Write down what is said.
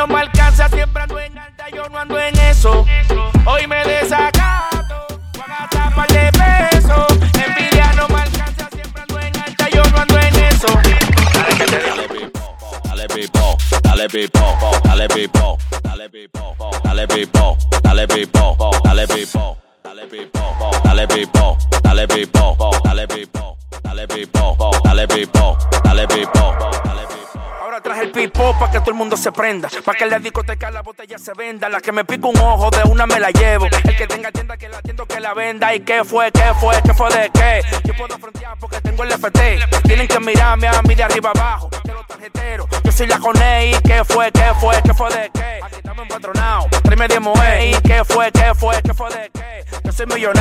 no me alcanza, siempre ando en alta, yo no ando en eso. Hoy me desacato, voy a gastar par de pesos. Envidia no me alcanza, siempre ando en alta, yo no ando en eso. Dale que te digo. Dale pipo, dale pipo, dale pipo, dale pipo, dale pipo, dale pipo, dale pipo, dale pipo, dale pipo, dale pipo, dale pipo, dale pipo, dale pipo, dale pipo, dale pipo. Ahora traje el pipo pa' que todo el mundo se prenda, pa' que en la discoteca la botella se venda. La que me pica un ojo de una me la llevo. El que tenga tienda que la atiendo que la venda. ¿Y qué fue? ¿Qué fue? ¿Qué fue de qué? Yo puedo frontear porque tengo el FT. Tienen que mirarme a mí de arriba abajo, de los tarjeteros. Yo soy la Coney. ¿Qué fue? ¿Qué fue? ¿Qué fue de qué? Aquí estamos empatronados, tráeme de Moe. ¿Y qué fue? ¿Qué fue? ¿Qué fue de qué? Yo soy millonario.